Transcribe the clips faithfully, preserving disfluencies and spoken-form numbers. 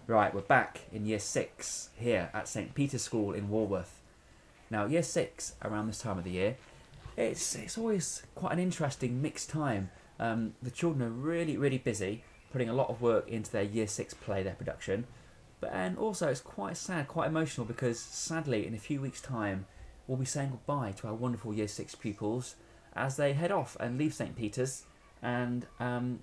Right, we're back in year six here at St Peter's School in Walworth. Now, year six, around this time of the year, it's it's always quite an interesting mixed time. Um, the children are really, really busy, putting a lot of work into their year six play, their production. But and also it's quite sad, quite emotional, because sadly in a few weeks' time we'll be saying goodbye to our wonderful year six pupils as they head off and leave St Peter's and um,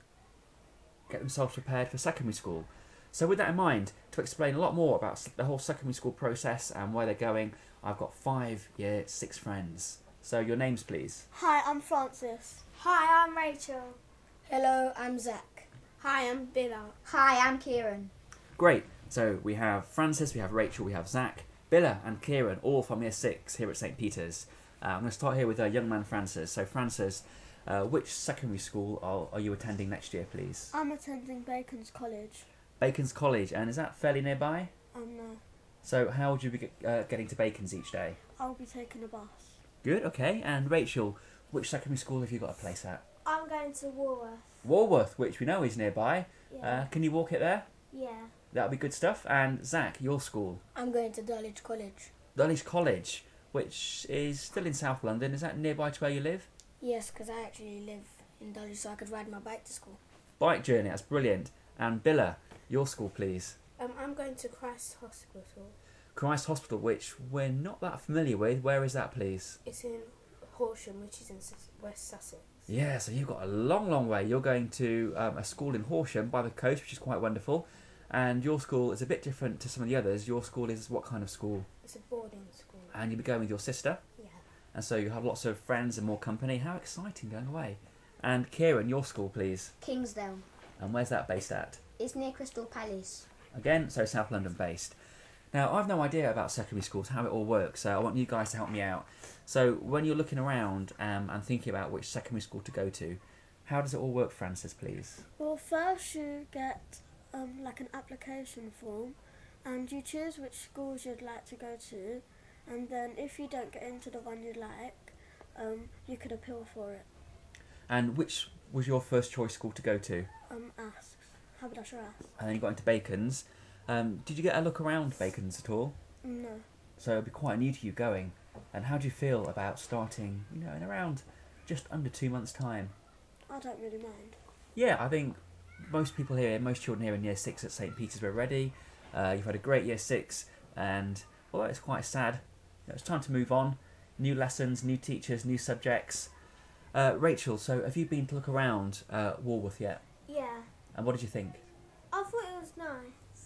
get themselves prepared for secondary school. So with that in mind, to explain a lot more about the whole secondary school process and where they're going, I've got five year six friends. So your names, please. Hi, I'm Francis. Hi, I'm Rachel. Hello, I'm Zach. Hi, I'm Billa. Hi, I'm Kieran. Great. So we have Francis, we have Rachel, we have Zach, Billa and Kieran, all from year six here at St Peter's. Uh, I'm going to start here with uh, young man Francis. So Francis, uh, which secondary school are, are you attending next year, please? I'm attending Bacon's College. Bacon's College, and is that fairly nearby? Um, no. So how would you be get, uh, getting to Bacon's each day? I'll be taking a bus. Good, okay. And Rachel, which secondary school have you got a place at? I'm going to Walworth. Walworth, which we know is nearby. Yeah. Uh, can you walk it there? yeah. That'll be good stuff. And Zach, your school? I'm going to Dulwich College. Dulwich College, which is still in South London. Is that nearby to where you live? Yes, because I actually live in Dulwich, so I could ride my bike to school. Bike journey, that's brilliant. And Billa, your school, please. Um, I'm going to Christ Hospital. Christ Hospital, which we're not that familiar with. Where is that, please? It's in Horsham, which is in Sus- West Sussex. Yeah, so you've got a long, long way. You're going to um, a school in Horsham by the coast, which is quite wonderful. And your school is a bit different to some of the others. Your school is what kind of school? It's a boarding school. And you'll be going with your sister. Yeah. And so you have lots of friends and more company. How exciting going away. And Kieran, your school, please. Kingsdale. And where's that based at? It's near Crystal Palace. Again, so South London based. Now, I've no idea about secondary schools, how it all works, so I want you guys to help me out. So when you're looking around um, and thinking about which secondary school to go to, how does it all work, Francis, please? Well, first you get um, like an application form, and you choose which schools you'd like to go to, and then if you don't get into the one you like, um, you could appeal for it. And which was your first choice school to go to? Um, asks. Haberdasher asks. And then you got into Bacon's. Um, did you get a look around Bacon's at all? No. So it'd be quite new to you going. And how do you feel about starting, you know, in around just under two months' time? I don't really mind. Yeah, I think most people here, most children here in year six at St Peter's were ready. Uh, you've had a great year six, and although it's quite sad, you know, it's time to move on. New lessons, new teachers, new subjects. Uh, Rachel, so have you been to look around uh, Walworth yet? Yeah. And what did you think? I thought it was nice.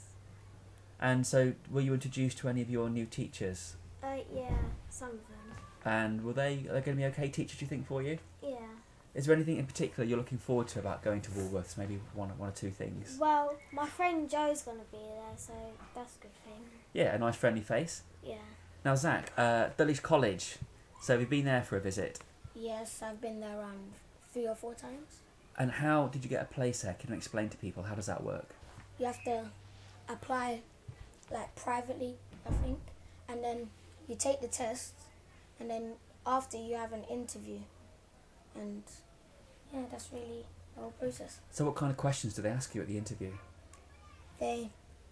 And so, were you introduced to any of your new teachers? Uh, yeah, some of them. And were they, are they going to be okay teachers, do you think, for you? Yeah. Is there anything in particular you're looking forward to about going to Woolworths? Maybe one, one or two things. Well, my friend Joe's going to be there, so that's a good thing. Yeah, a nice friendly face. Yeah. Now, Zach, uh, Dulwich College. So, have you been there for a visit? Yes, I've been there around three or four times. And how did you get a place there? Can you explain to people, how does that work? You have to apply, like, privately, I think, and then you take the test, and then after you have an interview, and yeah, that's really the whole process. So what kind of questions do they ask you at the interview? They,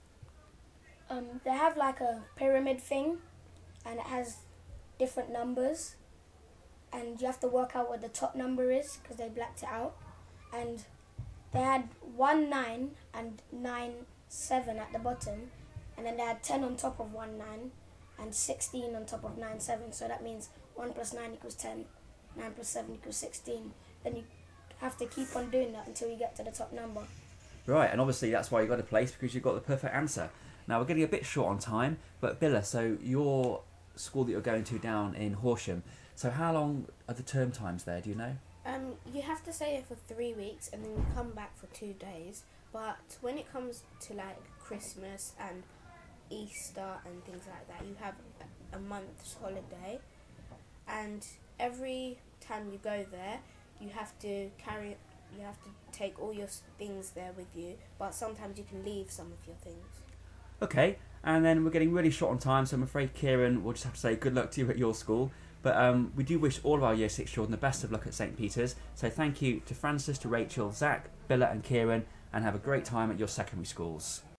um, they have like a pyramid thing, and it has different numbers, and you have to work out what the top number is because they blacked it out. And they had one nine and nine seven at the bottom, and then they had ten on top of one nine and sixteen on top of nine seven. So that means one plus nine equals ten, nine plus seven equals sixteen. Then you have to keep on doing that until you get to the top number. Right, and obviously that's why you got a place, because you've got the perfect answer. Now we're getting a bit short on time, but Billa, so your school that you're going to down in Horsham, so how long are the term times there, do you know? Um, you have to stay there for three weeks and then you come back for two days. But when it comes to like Christmas and Easter and things like that, you have a month's holiday. And every time you go there, you have to carry, you have to take all your things there with you. But sometimes you can leave some of your things. Okay, and then we're getting really short on time, so I'm afraid, Kieran, we'll just have to say good luck to you at your school. But um, we do wish all of our Year six children the best of luck at St Peter's. So thank you to Francis, to Rachel, Zach, Billa and Kieran, and have a great time at your secondary schools.